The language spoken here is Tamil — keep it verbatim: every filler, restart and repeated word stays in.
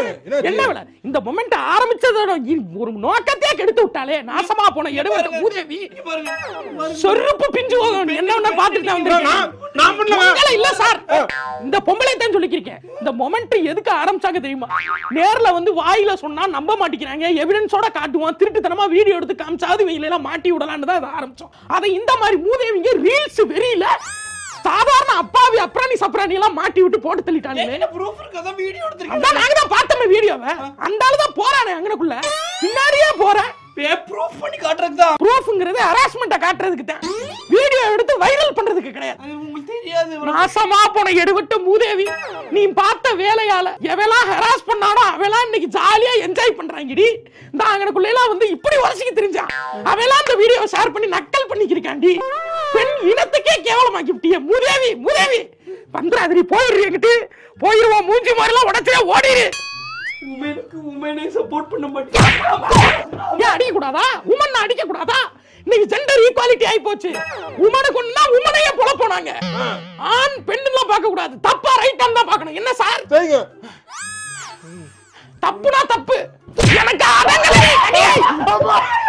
என்ன வேலை இந்த மொமெண்ட் ஆரம்பிச்சதோட ஒரு நோக்கத்தையே கெடுத்து விட்டாலே நாசமா போன எடுவட்ட மூதேவி சொருப்பு பிஞ்சு போகும் என்ன பாத்துட்டு வந்திருக்கேன் இல்ல சார் இந்த பொம்பளை தான் சொல்லிக்கிறேன் இந்த மொமெண்ட் எதுக்கு ஆரம்பிச்சாங்க தெரியுமா நேர்ல வந்து வாயில சொன்னா நம்ப மாட்டேங்கிறாங்க எவிடன்ஸோட காட்டுவான் திருட்டுத்தனமா வீடியோ எடுத்து காமிச்சாது வெயில எல்லாம் மாட்டி விடலான்னு தான் அதை ஆரம்பிச்சோம் அதை இந்த மாதிரி மூதேவிங்க ரீல்ஸ் வெறியில சாதாரண அப்பாவி அப்ராணி சப்ராணி எல்லாம் மாட்டி விட்டு போட்டு தள்ளிட்டாங்க என்ன ப்ரூஃப் இருக்கு அத வீடியோ எடுத்துறீங்க அதான் நாங்க தான் பார்த்தோம் வீடியோவை அந்த ஆளு தான் போறானே அங்கனக்குள்ள பின்னாடியே போறேன் ப்ரூஃப் பண்ணி காட்றதுக்கு தான் ப்ரூஃப்ங்கிறது ஹராஸ்மென்ட்ட காட்றதுக்கு தான் வீடியோ எடுத்து வைரல் பண்றதுக்கு கிடையாது உங்களுக்கு தெரியாது நாசமா போன எடுவிட்ட மூதேவி நீ பார்த்த வேலையால எவெல்லாம் ஹராஸ் பண்ணானோ அவெல்லாம் இன்னைக்கு ஜாலியா என்ஜாய் பண்றாங்கடி இந்த அங்கனக்குள்ள எல்லாம் வந்து இப்படி வசிக்க தெரிஞ்சா அவெல்லாம் அந்த வீடியோ ஷேர் பண்ணி நக்கல் பண்ணிக்கிருக்காண்டி பெண் இனத்துக்கே கேவலமாக்கி விட்டிய மூதேவி மூதேவி பண்றாதடி போயிடுறீங்கிட்டு போயிருவோம் மூஞ்சி மாதிரிலாம் உடச்சே ஓடிடு உமனுக்கு உமனே சப்போர்ட் பண்ண மாட்டேன் ஏன் அடிக்க கூடாதா உமன் அடிக்க கூடாதா இன்னைக்கு ஜெண்டர் ஈக்குவாலிட்டி ஆயி போச்சு உமனுக்கு ஒண்ணா உமனையே போல போனாங்க ஆண் பெண் எல்லாம் பார்க்க கூடாது தப்பா ரைட்டா தான் பார்க்கணும் என்ன சார் சரிங்க தப்புனா தப்பு எனக்கு அதங்களே